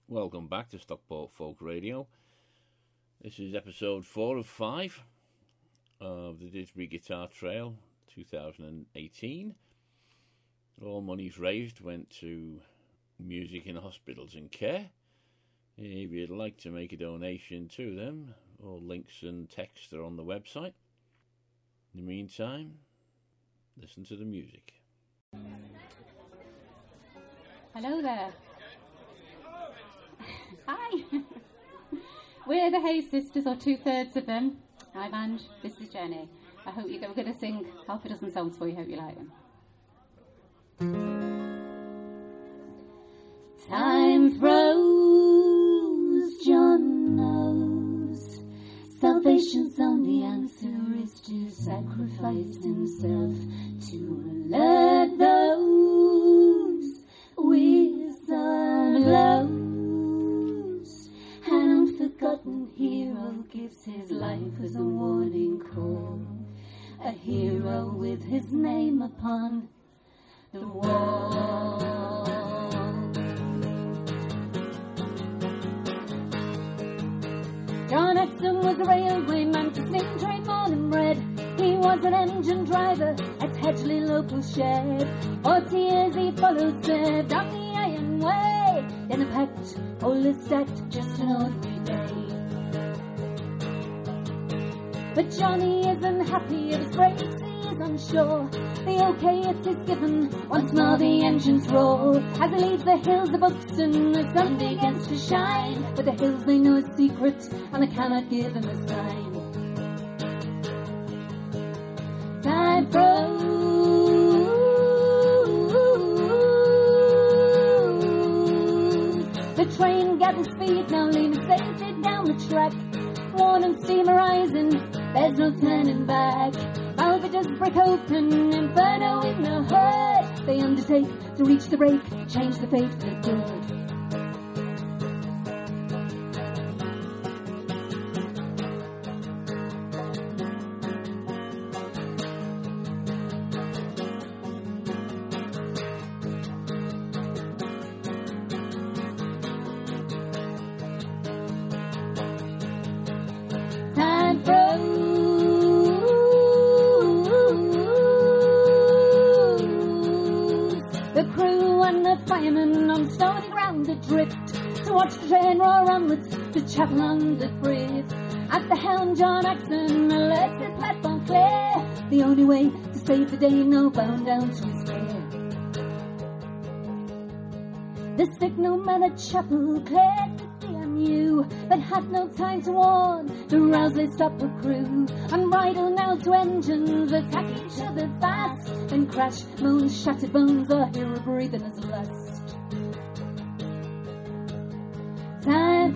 Welcome back to Stockport Folk Radio. This is episode 4 of 5 of the Didsbury Guitar Trail 2018. All monies raised went to Music in Hospitals and Care. If you'd like to make a donation to them, all links and text are on the website. In the meantime, listen to the music. Hello there. Hi. We're the Hayes Sisters, or 2/3 of them. I'm Ange, this is Jenny. I hope we're going to sing half a dozen songs for you. Hope you like them. Time froze, John knows. Salvation's only answer is to sacrifice himself to let those whistle blows. An unforgotten hero gives his life as a warning call. A hero with his name upon the wall. John Exon was a railwayman to Sling Train Morning Bread. He was an engine driver at Hedgley local shed. 40 years he followed, served on the Iron Way. In a packed, all is stacked, just an ordinary day. But Johnny isn't happy, of his brakes he is unsure. The okay it is given, once more the engines roar. As he leaves the hills of Buxton, the sun begins to shine. But the hills they know his secret, and they cannot give him a sign. Time froze. The train gathers speed, now leaning safely down the track. Worn and steam arising, there's no turning back. Malvages break open, inferno in the hood. They undertake to reach the break, change the fate for good. Time froze. The crew and the firemen on stony ground adrift to watch the train roar onwards to Chapel under Frith. At the helm, John Axon alerts the platform clear. The only way to save the day, no bound down to his fear. The signal man at Chapel cleared the DMU, but had no time to warn the rouse they stop the crew. Unbridled now to engines, attack each other fast. Then crash, moans, shattered bones, or hear a breathing as lust. Time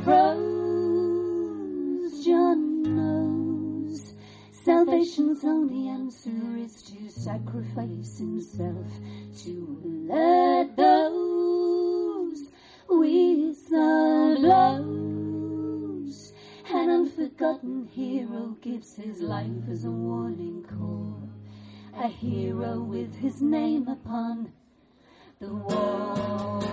froze, John knows. Salvation's only answer is to sacrifice himself to let those whistle blows. An unforgotten hero gives his life as a warning call. A hero with his name upon the wall.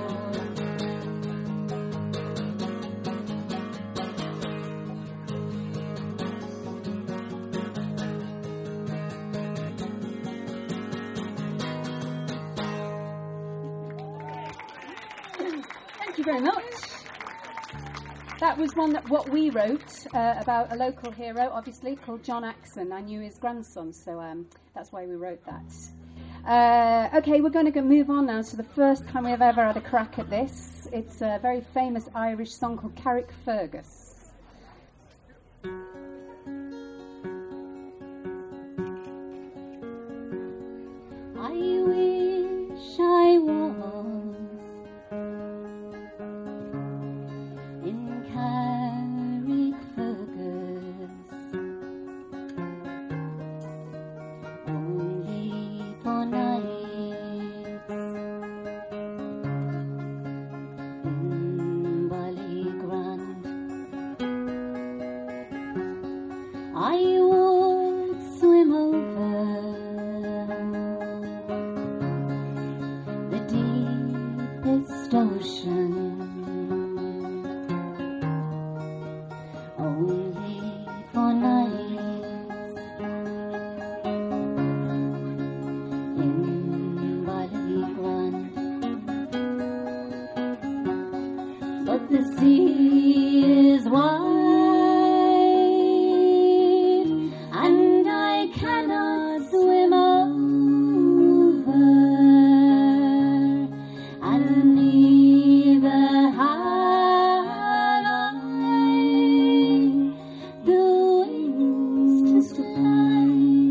Thank you very much. That was what we wrote about a local hero, obviously, called John Axon. I knew his grandson, so that's why we wrote that. Okay, we're going to move on now to the first time we've ever had a crack at this. It's a very famous Irish song called Carrickfergus. I wish I was in Carrickfergus, only for nights in Ballygrand. but the sea is wide, and I cannot swim over, and neither have I the wings to fly.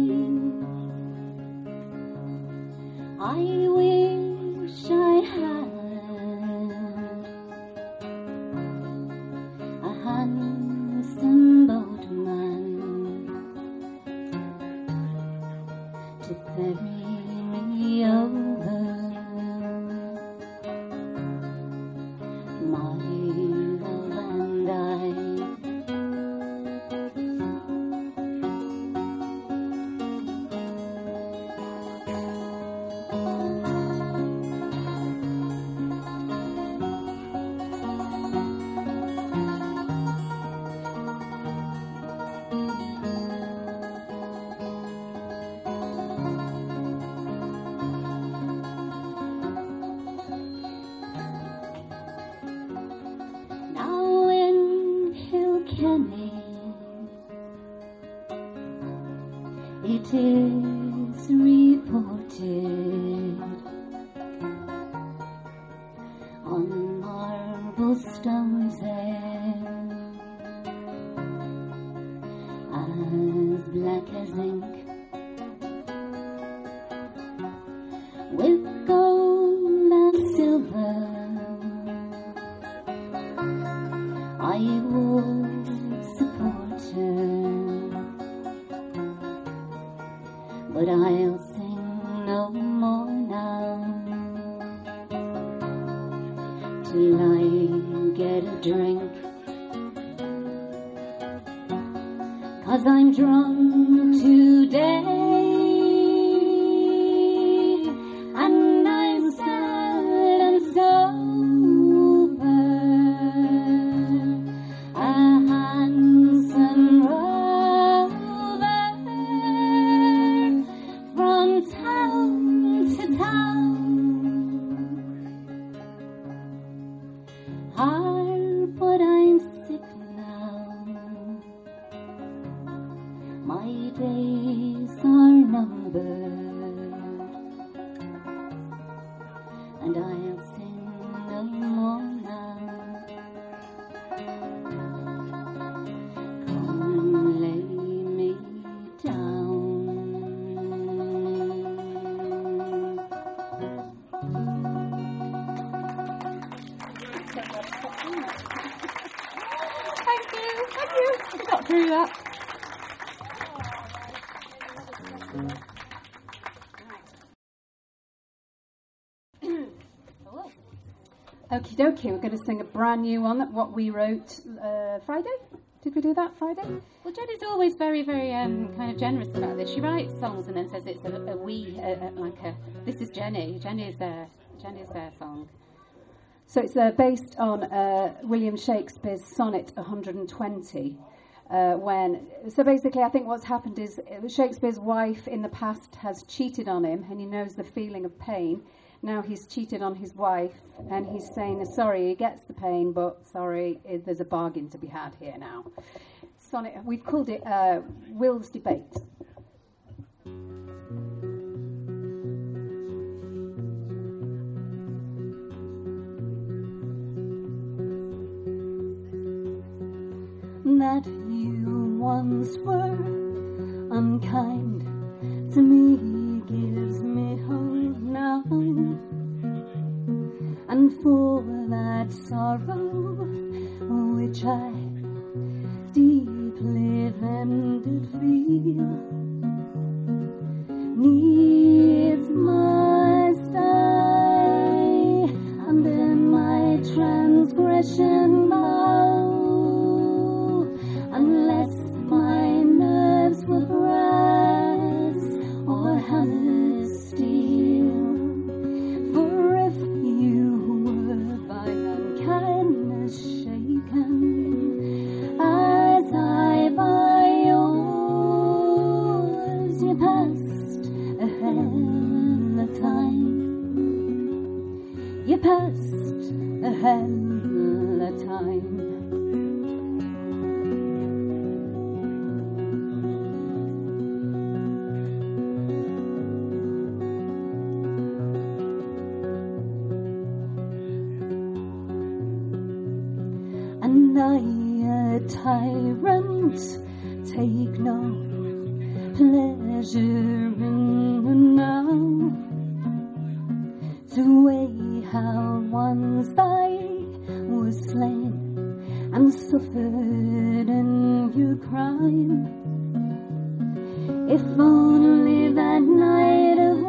I wish I had a handsome boatman to ferry me over. My love and I, now in Kilkenny, it is reported on marble stones there, as black as ink, with gold and silver. I would support her, but I'll sing no more now, till I get a drink, 'cause I'm drunk today, and I'm sad and sober. A handsome rover from town to town. Hard, but I'm sick now. My days are numbered, and I'll sing no more now. Come lay me down. Thank you. We got through that. Okie dokie, we're going to sing a brand new one, that what we wrote Friday. Did we do that Friday? Well, Jenny's always very, very kind of generous about this. She writes songs and then says it's a we, like a, this is Jenny. Jenny's their song. So it's based on William Shakespeare's sonnet 120. So basically, I think what's happened is Shakespeare's wife in the past has cheated on him, and he knows the feeling of pain. Now he's cheated on his wife, and he's saying, sorry, he gets the pain, but sorry, there's a bargain to be had here now. Sonnet, we've called it Will's Debate. That you once were unkind to me gives me hope now, and for that sorrow which I deeply then did feel, needs must I under my transgression bow, unless my nerves were brass or hammer steel. For if you were by unkindness shaken, as I by yours, you passed a hell of time. You passed a hell the time. And I, a tyrant, take no pleasure in the now, to weigh how once I was slain and suffered in your crime. If only that night of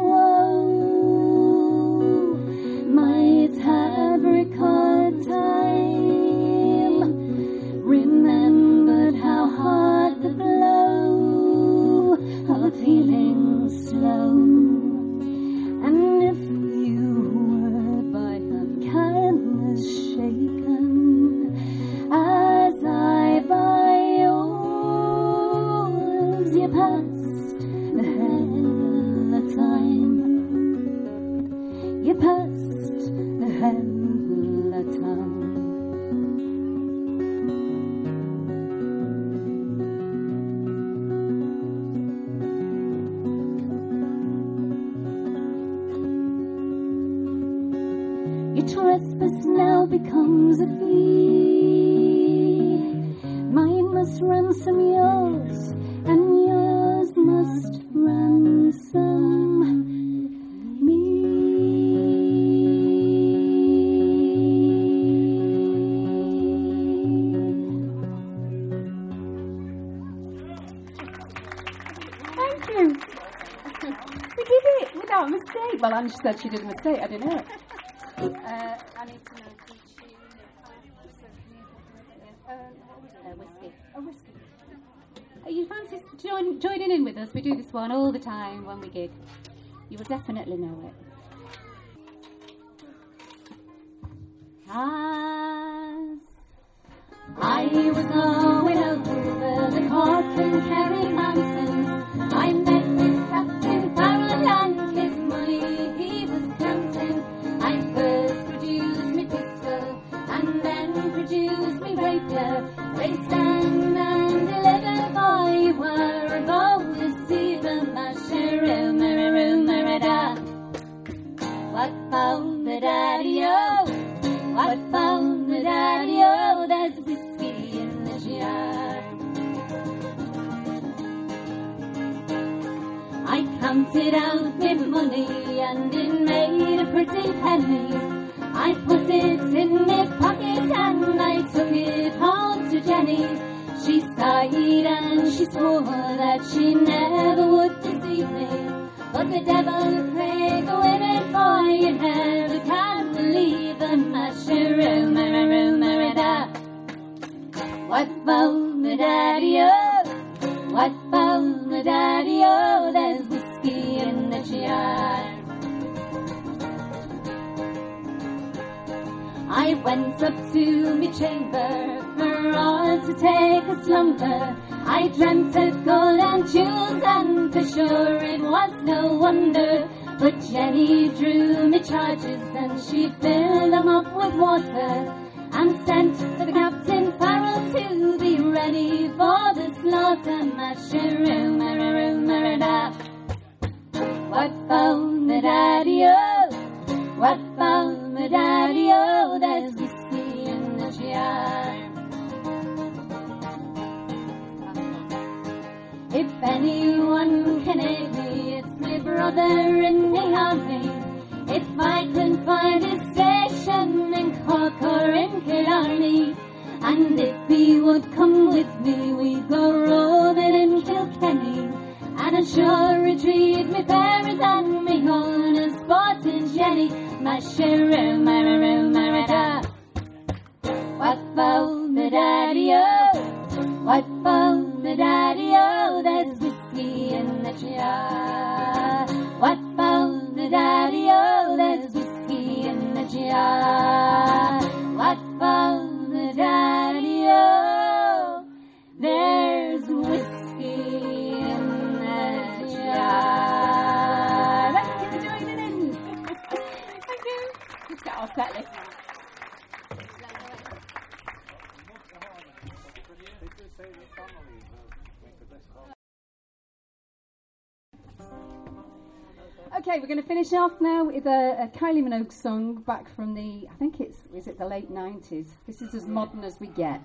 woe might have recalled time, remembered how hard the blow of healing slow, and if you were by of kindness shaken, as I by yours, you passed the hell of time, you passed the hell of time. Your trespass now becomes a fee. Mine must ransom yours, and yours must ransom me. Thank you. We did it without a mistake. Well, Ange said she did a mistake. I didn't know it. I need to know the tune. Whiskey. A whiskey. You fancy joining in with us? We do this one all the time when we gig. You will definitely know it. As I was going over the Cork and Kerry mountains, I met with Captain Farrell and his money he was counting. I first produced me pistol and then produced me rapier. They stand and deliver for you were a gold deceiver, masheroo, mararoo, marada. What found the daddy-o? What found the daddy-o? There's whiskey in the jar. I counted out my money and it made a pretty penny. I put it in my pocket and I took it home to Jenny. She sighed and she swore that she never would deceive me. But the devil take a women, for you never can believe a masheroo, mararoo, marada. What found the daddy-o? What found the daddy-o? There's whiskey in the jar. I went up to me chamber for all to take a slumber. I dreamt of gold and jewels, and for sure it was no wonder. But Jenny drew me charges and she filled them up with water, and sent the Captain Farrell to be ready for the slaughter. Masheroo, mararoo, marada. What found the daddy-o? What found the daddy-o? There's whiskey in the jar. If anyone can aid me, it's my brother in the army. If I can find his station in Cork or in Killarney, and if he would come with me, we'd go roving in Kilkenny, and a sure retrieve me fairies and me own a sporting Jenny. Masheroo, mararoo, marada. What found the daddy-o? What found the daddy-o? There's whiskey in the jar. What found the daddy-o? There's whiskey in the jar. What found the daddy-o? There's whiskey in the jar. Thank you for joining in. Thank you. Let's get our set list. Okay, we're going to finish off now with a Kylie Minogue song back from the, I think is it the late 90s? This is as modern as we get.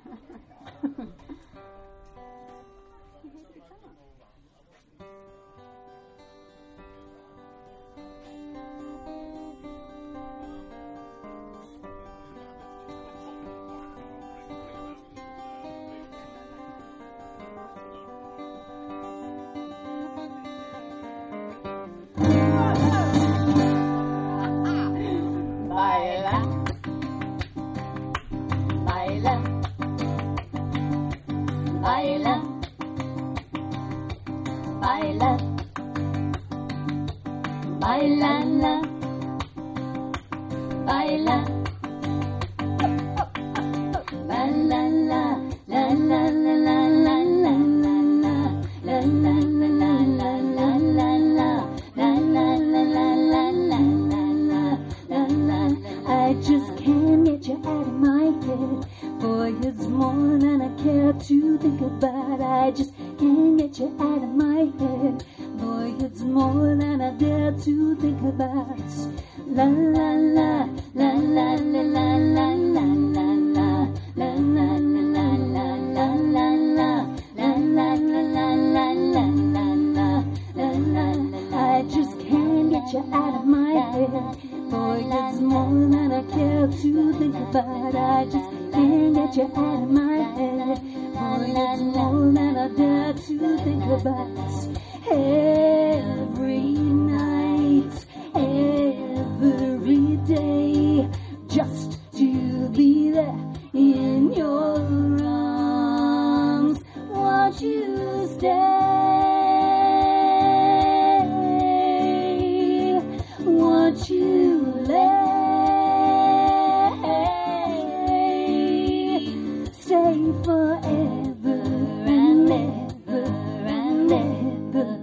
I just can't get you out of my head. Boy, it's more than I care to think about. I just can't get you out of my head. Boy, it's more than I dare to think about. La la la, la la la la la la la la, la la la la la la la, la la la la la la la. I just can't get you out of my head. Boy, it's more than I care to think about. I just can't get you out of my head. Boy, it's more than I dare to think about. Every night, every day, just to be there in your arms. Won't you stay? Won't you stay forever and ever and ever?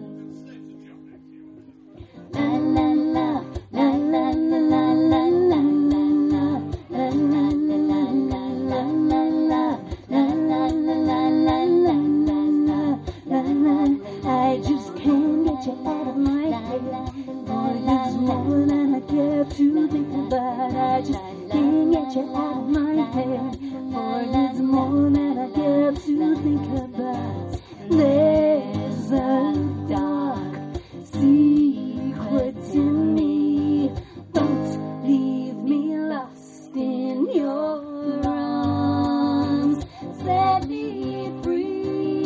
La la la, la la la la la la la, la la la la la la la, la la la la la la la. I just can't get you out of my head. Boy, it's more than I care to think about. I just can't get you out of my head. Boy, it's more than I care to think about. There's a dark secret in me. Don't leave me lost in your arms. Set me free.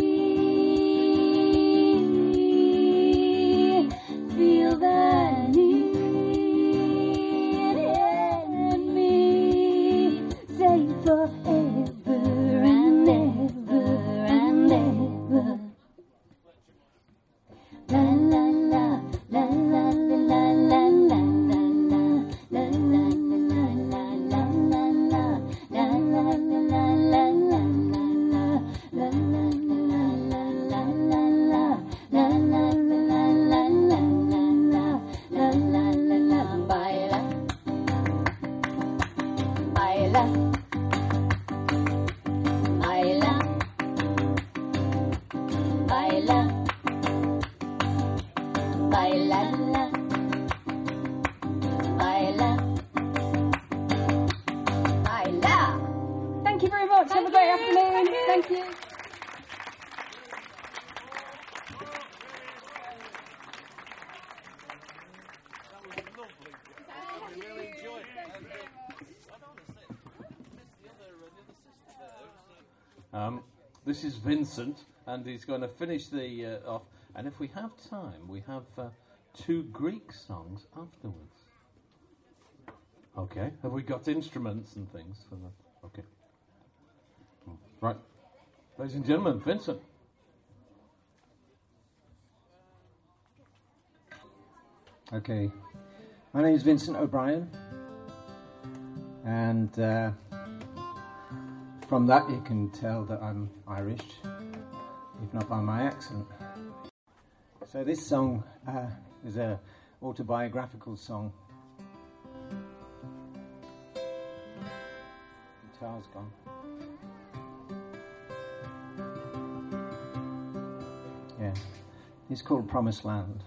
Feel the need in me. Say forever and ever and ever. La la la, la la la la la la la, la la la la la la la, la la la la la la, la la la la la la, la la la la la la. Baila, baila, baila, baila, baila, baila, baila. Thank you very much. Have a great afternoon. Thank you. This is Vincent, and he's going to finish the off. And if we have time, we have 2 Greek songs afterwards. Okay. Have we got instruments and things for that? Okay. Right. Ladies and gentlemen, Vincent. Okay. My name is Vincent O'Brien, and from that you can tell that I'm Irish, if not by my accent. So this song is an autobiographical song. Guitar's gone. It's called Promised Land.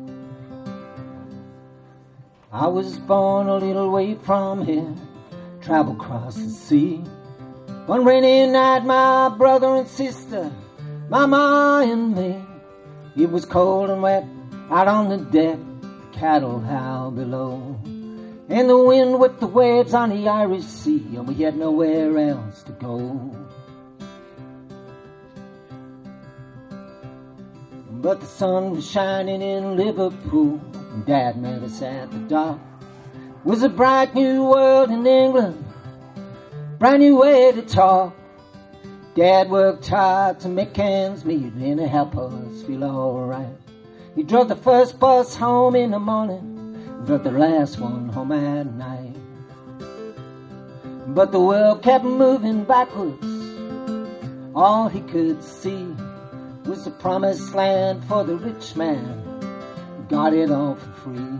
I was born a little way from here, traveled across the sea. One rainy night, my brother and sister, Mama and me. It was cold and wet out on the deck, cattle howled below, and the wind whipped the waves on the Irish Sea, and we had nowhere else to go. But the sun was shining in Liverpool, and Dad met us at the dock. It was a bright new world in England, brand new way to talk. Dad worked hard to make ends meet and to help us feel alright. He drove the first bus home in the morning, drove the last one home at night. But the world kept moving backwards. All he could see was the promised land for the rich man who got it all for free.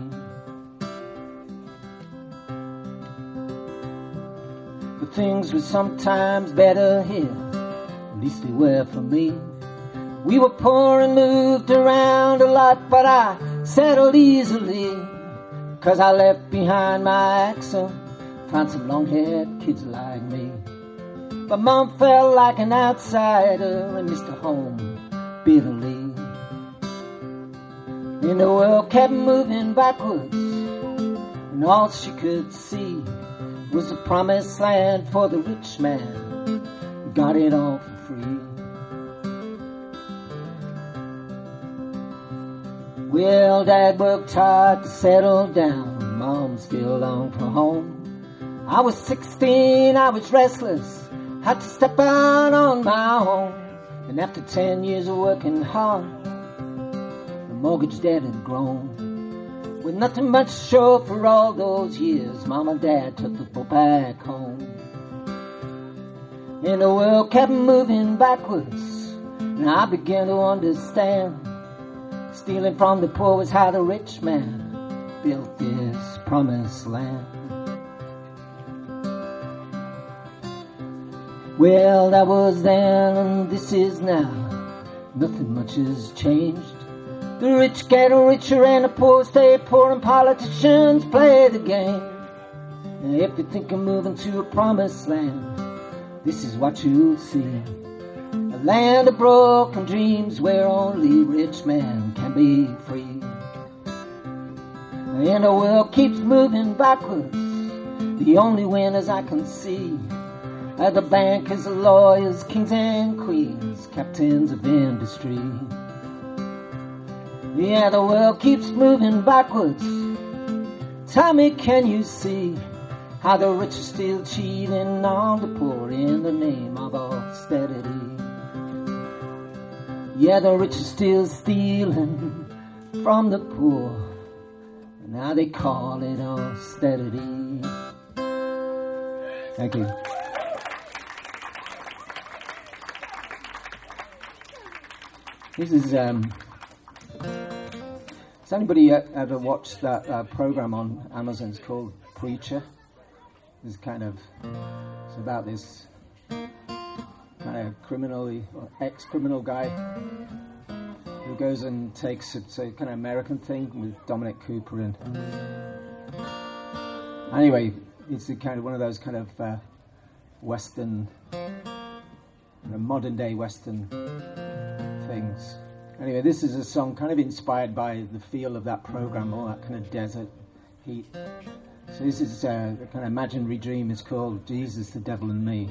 But things were sometimes better here, at least they were for me. We were poor and moved around a lot, but I settled easily, 'cause I left behind my accent, found some long-haired kids like me. But Mom felt like an outsider and missed her home bitterly. And the world kept moving backwards, and all she could see was the promised land for the rich man who got it all for free. Well, Dad worked hard to settle down, Mom still longed for home. I was 16, I was restless, had to step out on my own. And after 10 years of working hard, the mortgage debt had grown. With nothing much to show for all those years, Mom and Dad took the boat back home. And the world kept moving backwards, and I began to understand. Stealing from the poor was how the rich man built this promised land. Well, that was then and this is now. Nothing much has changed. The rich get richer and the poor stay poor, and politicians play the game. And if you think of moving to a promised land, this is what you'll see. A land of broken dreams where only rich men can be free. And the world keeps moving backwards. The only winners I can see are the bankers, the lawyers, kings and queens, captains of industry. Yeah, the world keeps moving backwards. Tell me, can you see how the rich are still cheating on the poor in the name of austerity? Yeah, the rich are still stealing from the poor, and now they call it austerity. Thank you. This is, has anybody ever watched that program on Amazon? It's called Preacher. It's it's about this kind of ex-criminal guy who goes and takes it's a kind of American thing with Dominic Cooper in. Anyway, it's one of those Western, modern day Western things. Anyway, this is a song kind of inspired by the feel of that program, all that kind of desert heat. So this is a kind of imaginary dream. It's called Jesus, the Devil and Me.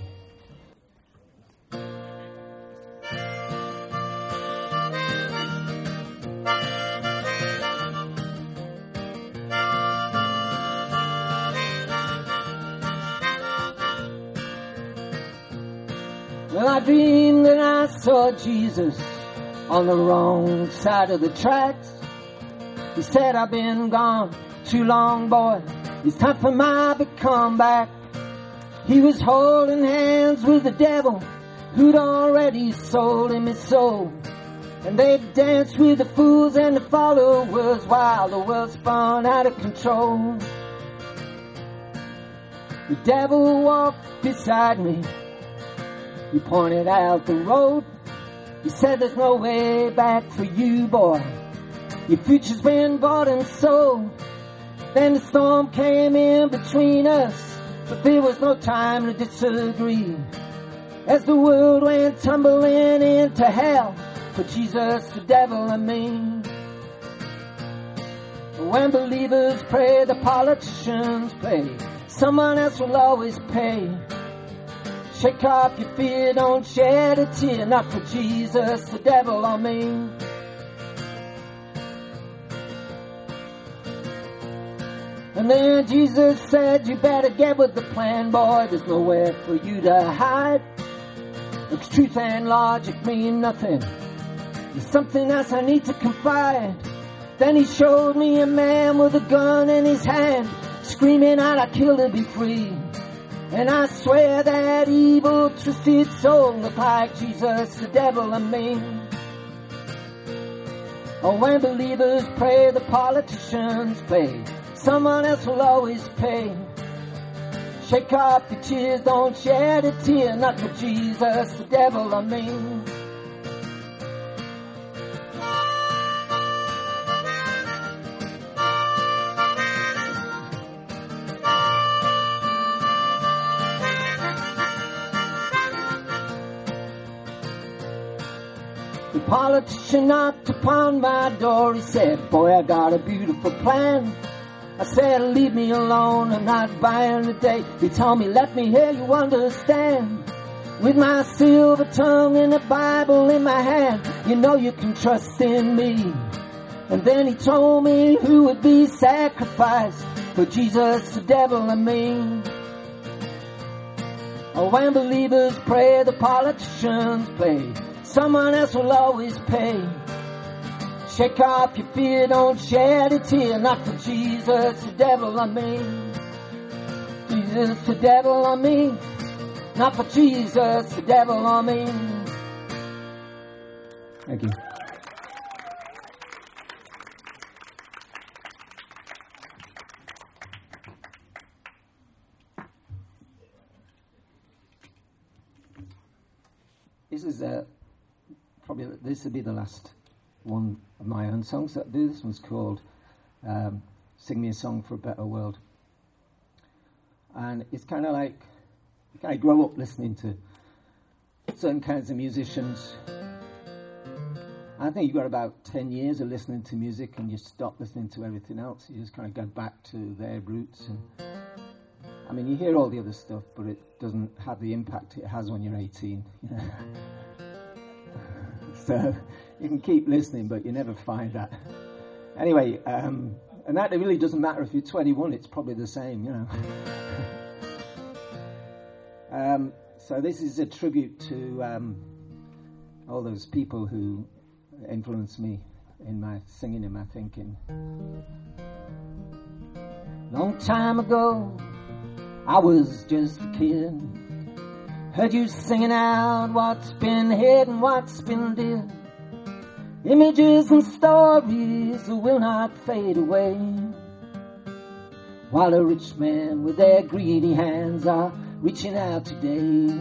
Well, I dreamed that I saw Jesus on the wrong side of the tracks. He said, I've been gone too long, boy. It's time for my big comeback. He was holding hands with the devil who'd already sold him his soul. And they danced with the fools and the followers while the world spun out of control. The devil walked beside me. He pointed out the road. You said there's no way back for you, boy. Your future's been bought and sold. Then the storm came in between us, but there was no time to disagree. As the world went tumbling into hell, for Jesus, the devil, and me. When believers pray, the politicians play. Someone else will always pay. Shake off your fear, don't shed a tear. Not for Jesus, the devil, or me. And then Jesus said, you better get with the plan, boy. There's nowhere for you to hide. Because truth and logic mean nothing. There's something else I need to confide. Then he showed me a man with a gun in his hand, screaming out, I killed to be free. And I swear that evil, twisted soul looked like Jesus, the devil, and me. Oh, when believers pray, the politicians play. Someone else will always pay. Shake off your tears, don't shed a tear. Not for Jesus, the devil, or me. The politician knocked upon my door. He said, boy, I got a beautiful plan. I said, leave me alone, I'm not buying today. He told me, let me hear you understand. With my silver tongue and the Bible in my hand, you know you can trust in me. And then he told me who would be sacrificed for Jesus, the devil, and me. Oh, when believers pray, the politicians play. Someone else will always pay. Shake off your fear, don't shed a tear. Not for Jesus, the devil, or me. Jesus, the devil, or me. Not for Jesus, the devil, or me. Thank you. This is probably this will be the last one of my own songs that I do. This one's called Sing Me a Song for a Better World. And it's kind of like, you kind of grow up listening to certain kinds of musicians. I think you've got about 10 years of listening to music and you stop listening to everything else. You just kind of go back to their roots. And I mean, you hear all the other stuff, but it doesn't have the impact it has when you're 18. You know? So you can keep listening, but you never find that. Anyway, and that really doesn't matter if you're 21, it's probably the same, you know. So this is a tribute to all those people who influenced me in my singing and my thinking. Long time ago, I was just a kid. Heard you singing out what's been hidden, what's been dead. Images and stories that will not fade away. While a rich man with their greedy hands are reaching out today.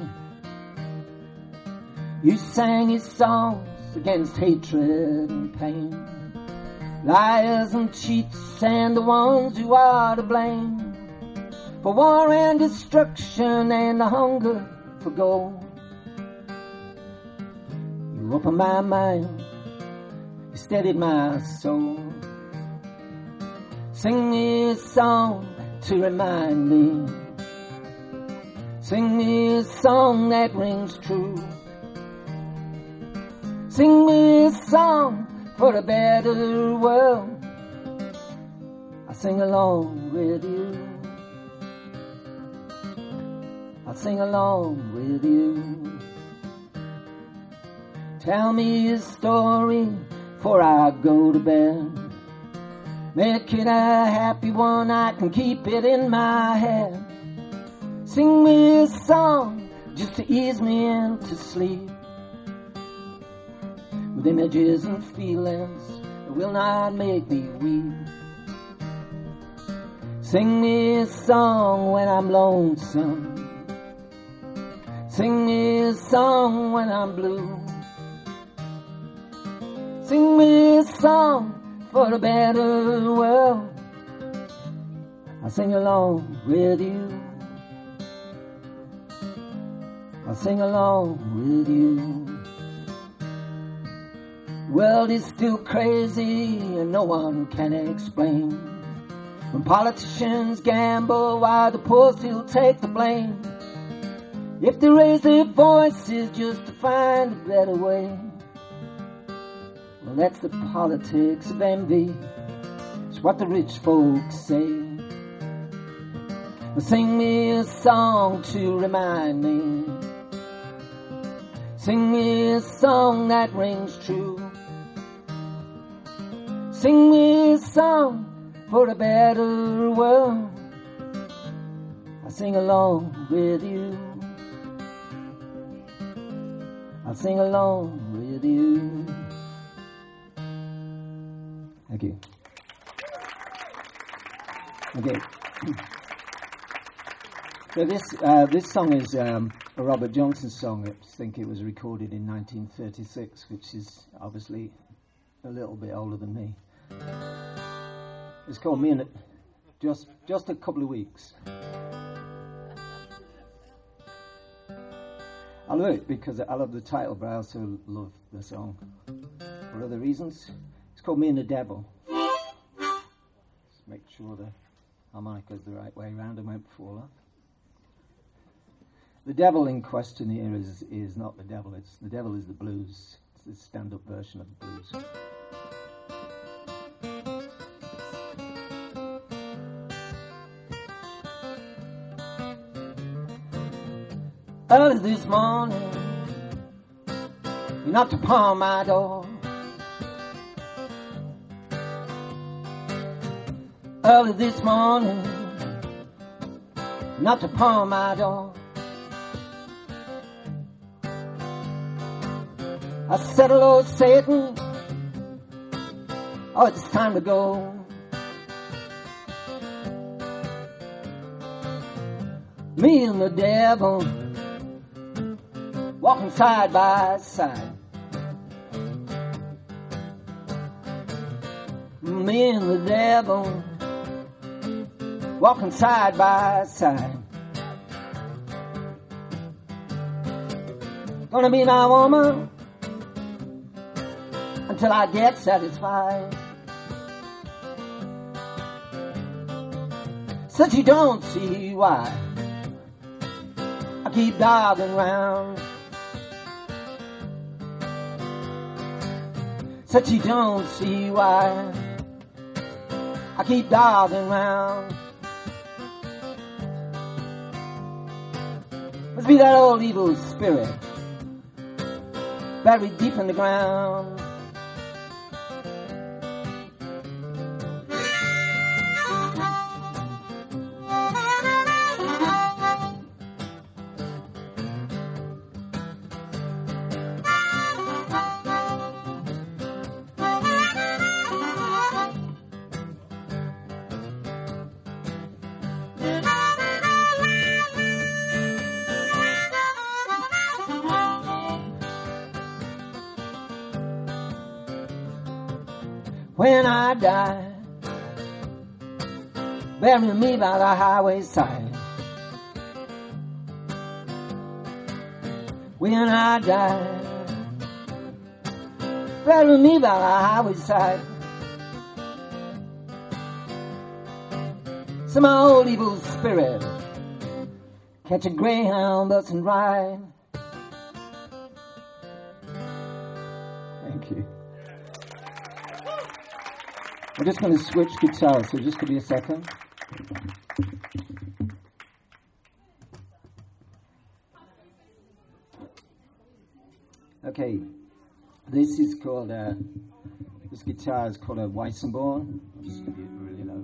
You sang his songs against hatred and pain. Liars and cheats and the ones who are to blame. For war and destruction and the hunger for gold. You opened my mind, you steadied my soul. Sing me a song to remind me. Sing me a song that rings true. Sing me a song for a better world. I sing along with you. I'll sing along with you. Tell me a story before I go to bed. Make it a happy one, I can keep it in my head. Sing me a song just to ease me into sleep. With images and feelings that will not make me weep. Sing me a song when I'm lonesome. Sing me a song when I'm blue. Sing me a song for a better world. I'll sing along with you. I'll sing along with you. The world is still crazy and no one can explain. When politicians gamble while the poor still take the blame. If they raise their voices just to find a better way. Well, that's the politics of envy. It's what the rich folks say. Well, sing me a song to remind me. Sing me a song that rings true. Sing me a song for a better world. I'll sing along with you. I'll sing along with you. Thank you. Okay. So this song is a Robert Johnson song. I think it was recorded in 1936, which is obviously a little bit older than me. It's called Me and It. Just a couple of weeks. I love it because I love the title, but I also love the song for other reasons. It's called Me and the Devil. Just make sure the harmonica's the right way around and won't fall off. The devil in question here is not the devil. The devil is the blues. It's the stand-up version of the blues. Early this morning, you knocked upon my door. Early this morning, you knocked upon my door. I said, hello, Satan. Oh, it's time to go. Me and the devil walking side by side. Me and the devil walking side by side. Gonna be my woman until I get satisfied. Said you don't see why I keep dogging round. Said you don't see why I keep dogging round. Must be that old evil spirit buried deep in the ground. When I die, bury me by the highway side. When I die, bury me by the highway side. So my old evil spirit catch a greyhound bus and ride. Thank you. I'm just going to switch guitars, so just give me a second. Okay, this is called, this guitar is called a Weissenborn. I'll just give you it really low.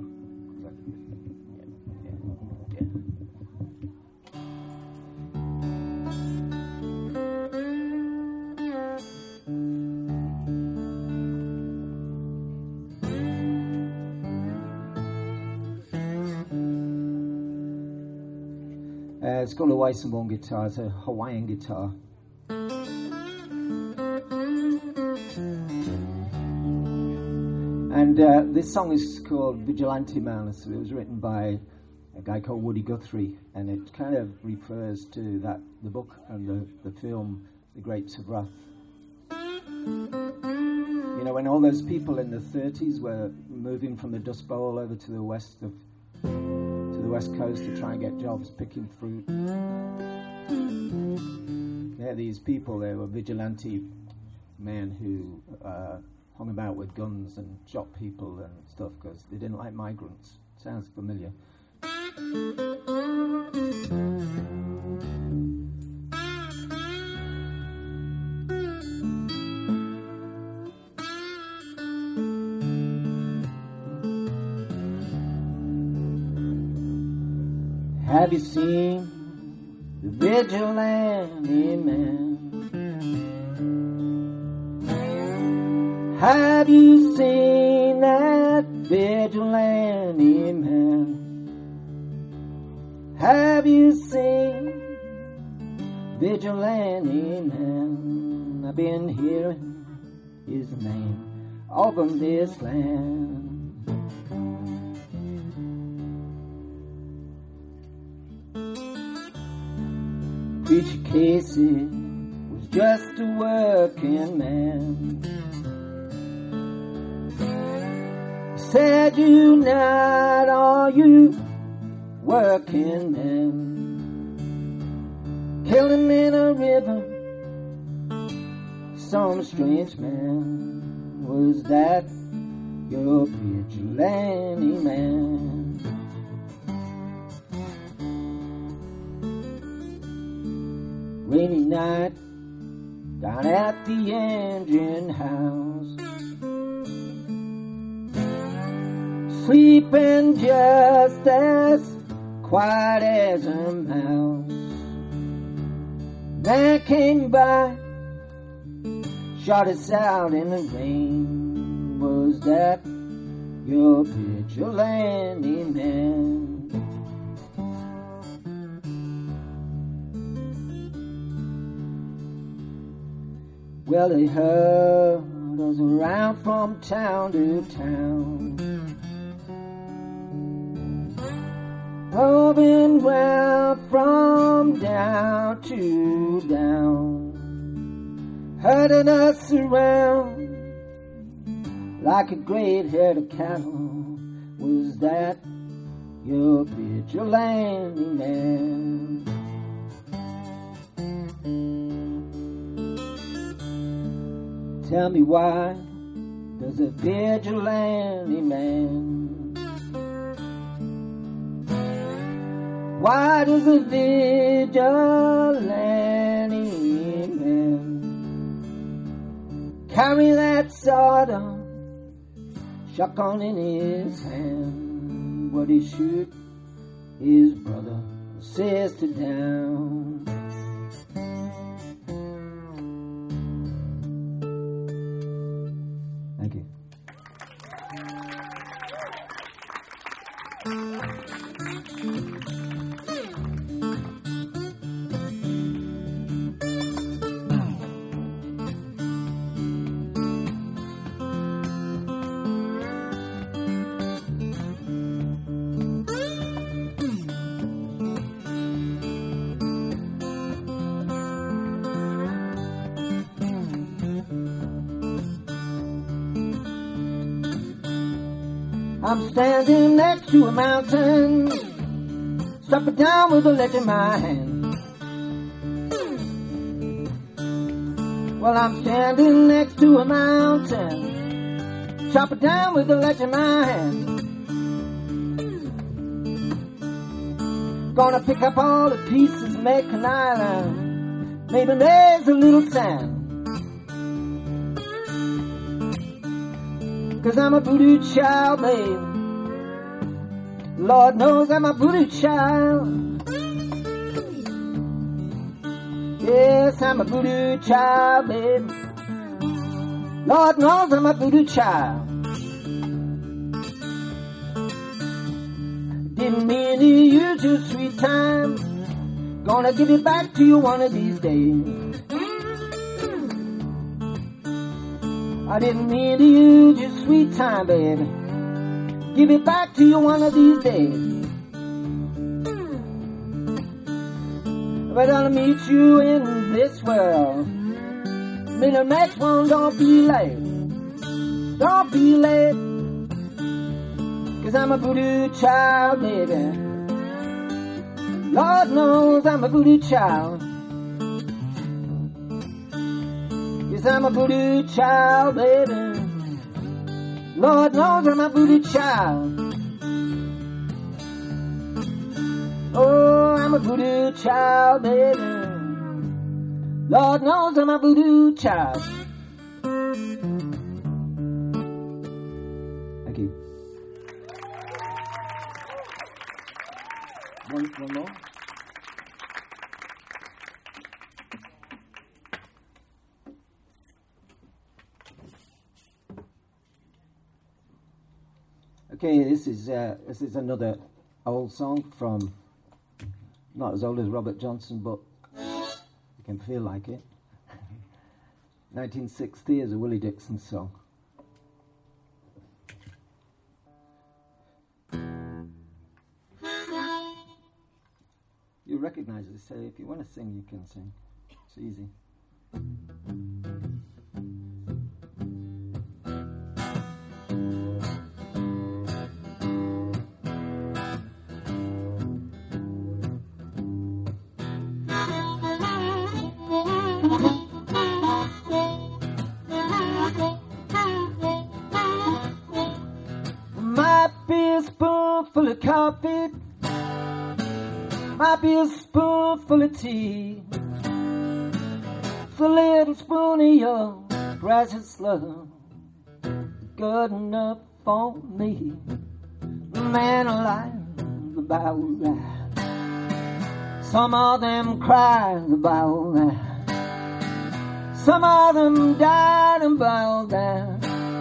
It's called a Weissenborn guitar. It's a Hawaiian guitar. And this song is called Vigilante Man. So it was written by a guy called Woody Guthrie, and it kind of refers to the book and the film, The Grapes of Wrath. You know, when all those people in the 30s were moving from the Dust Bowl over to the west coast to try and get jobs picking fruit. They're these people, they were vigilante men who hung about with guns and shot people and stuff because they didn't like migrants. Sounds familiar. Have you seen the vigilante man? Have you seen that vigilante man? Have you seen vigilante man? I've been hearing his name over this land. Preacher Casey was just a working man. He said, "You not all you working men. Killed him in a river. Some strange man. Was that your vigilante man?" Rainy night down at the engine house, sleeping just as quiet as a mouse. Man came by, shot us out in the rain. Was that your vigilante man? Well, they heard us around from town to town, roving well from down to down, herding us around like a great herd of cattle. Was that your vigilante man? Tell me, why does a vigilante man, why does a vigilante man carry that sword on, shotgun in his hand? Would he shoot his brother or sister down? Thank you. I'm standing next to a mountain, struck it down with a ledge in my hand. Well, I'm standing next to a mountain, chop it down with a ledge in my hand. Gonna pick up all the pieces, make an island, maybe there's a little sand. 'Cause I'm a voodoo child, babe. Lord knows I'm a voodoo child. Yes, I'm a voodoo child, babe. Lord knows I'm a voodoo child. Didn't mean to use your sweet time. Gonna give it back to you one of these days. I didn't mean to use your sweet time, baby. Give it back to you one of these days. But I'll meet you in this world. May the next one don't be late. Don't be late. 'Cause I'm a voodoo child, baby. Lord knows I'm a voodoo child. Yes, I'm a voodoo child, baby. Lord knows I'm a voodoo child. Oh, I'm a voodoo child, baby. Lord knows I'm a voodoo child. Thank you. One more. Okay, this is another old song from, not as old as Robert Johnson, but you can feel like it. 1960 is a Willie Dixon song. You recognize it, so if you want to sing, you can sing. It's easy. Might be a spoonful of coffee, might be a spoonful of tea. It's a little spoon of your precious love, good enough for me. Man alive about that. Some of them cried about that. Some of them died about that.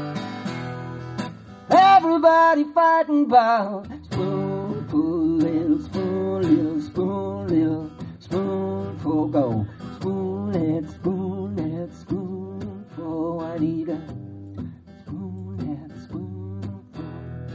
Everybody fighting about spoonful, little spoon, little spoon, little spoonful, go. Spoonhead, spoonful, I need a spoonhead, spoonful.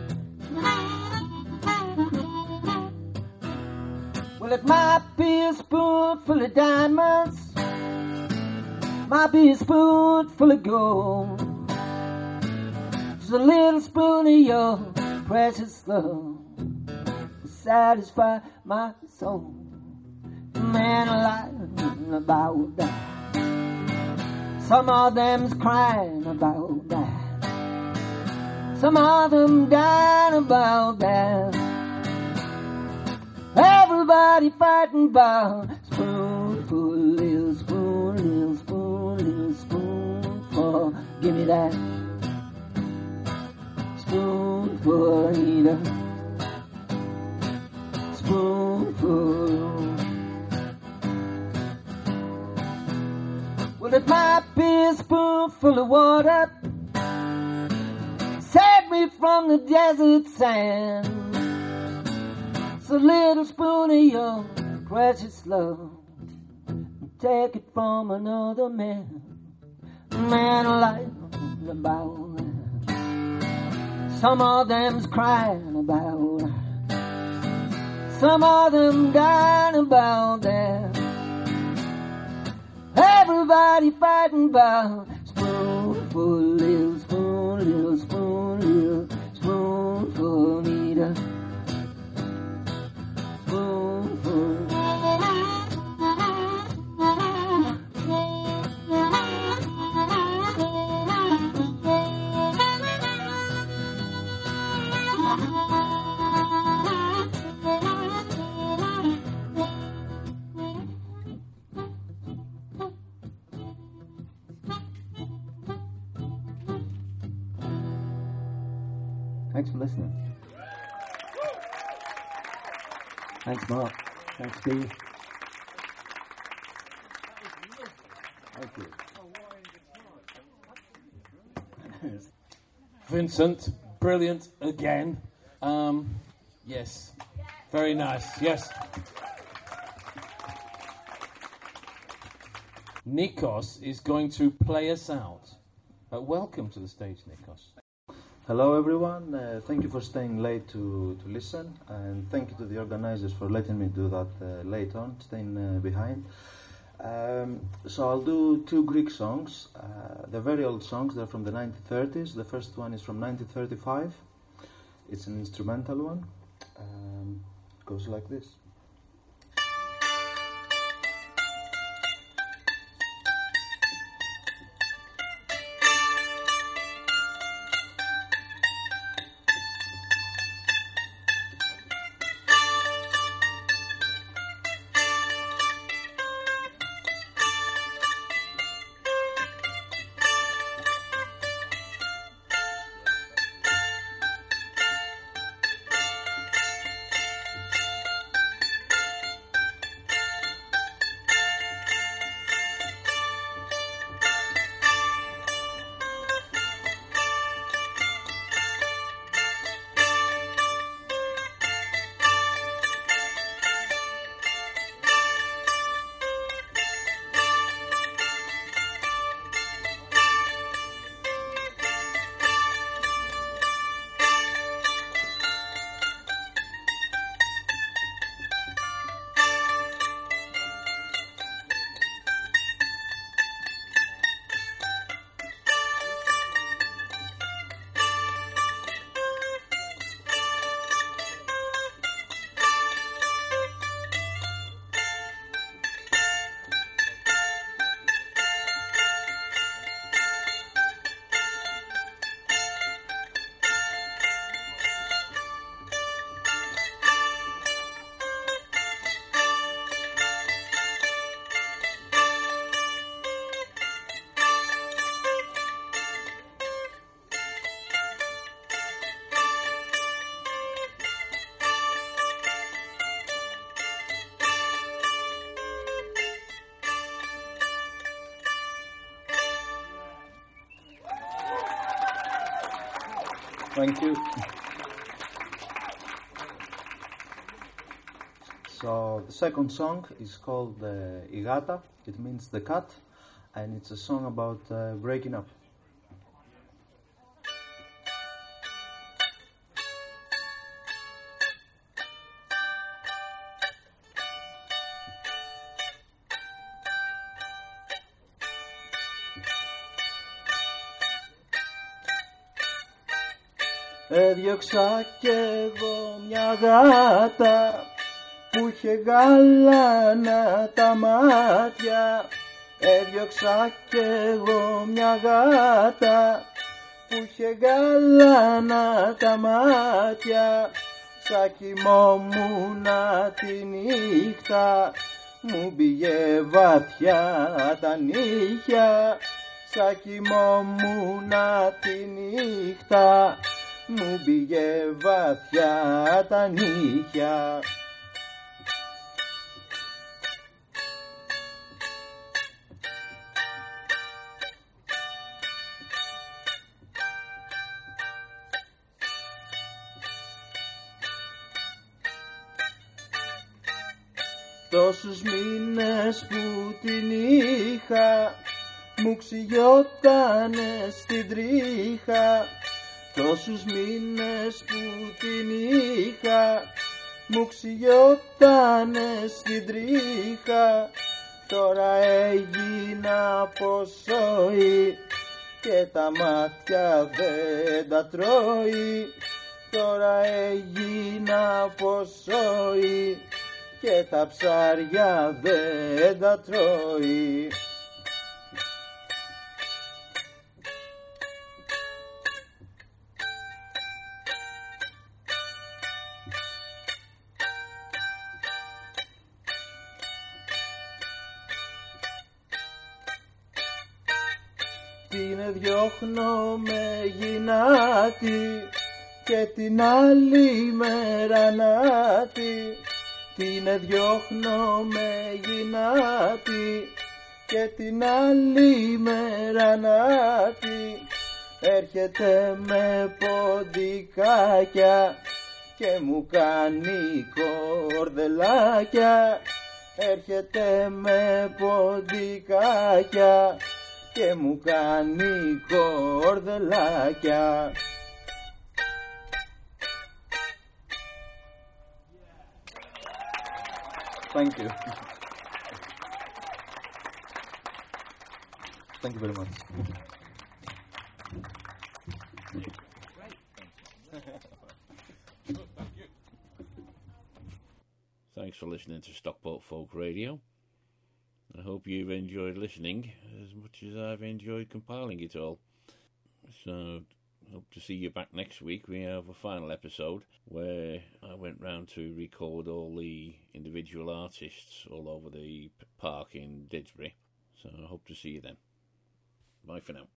Well, it might be a spoonful of diamonds, might be a spoonful of gold. Just a little spoon of your precious love will satisfy my soul. Man alive about that. Some of them's crying about that. Some of them dying about that. Everybody fighting about spoonful, little spoon, little spoon, little spoonful. Give me that spoonful, Anita. Spoonful. Well, it might be a spoonful of water, save me from the desert sand. It's a little spoon of your precious love, take it from another man. Man alive about that. Some of them's crying about that. Some of them dying about that. Everybody fighting about spoonful, little spoon, little spoon, little spoonful, need a spoonful. Thanks for listening. Thanks, Mark. Thanks, Steve. Thank you. Vincent, brilliant again. Yes, very nice. Yes. Nikos is going to play us out Welcome to the stage, Nikos. Hello everyone, thank you for staying late to listen, and thank you to the organizers for letting me do that late on, staying behind. So I'll do two Greek songs. They're very old songs, they're from the 1930s. The first one is from 1935. It's an instrumental one. It goes like this. Thank you. So the second song is called I Gata. It means the cat, and it's a song about breaking up. Έδιωξα κι εγώ μια γάτα που είχε γάλανα τα μάτια. Έδιωξα κι εγώ μια γάτα που είχε γάλανα τα μάτια. Σαν κοιμόμουνα τη νύχτα μου πήγε βαθιά τα νύχια. Σαν κοιμόμουνα τη νύχτα μου πήγε βαθιά τα νύχια. Τόσους μήνες που την είχα μου ξυγιότανε στην τρίχα. Τόσους μήνες που την είχα μου ξυγιότανε στην τρίχα. Τώρα έγινα ποσόη και τα μάτια δεν τα τρώει. Τώρα έγινα ποσόη και τα ψάρια δεν τα τρώει. Την διώχνω με γυνάτη και την άλλη μέρα νάτη. Την διώχνω με γυνάτη και την άλλη μέρα νάτη. Έρχεται με ποντικάκια και μου κάνει κορδελάκια. Έρχεται με ποντικάκια και και μου κάνει κορδελάκια. Thank you. Thank you very much. Thanks for listening to Stockport Folk Radio. I hope you've enjoyed listening as much as I've enjoyed compiling it all. So, hope to see you back next week. We have a final episode where I went round to record all the individual artists all over the park in Didsbury. So I hope to see you then. Bye for now.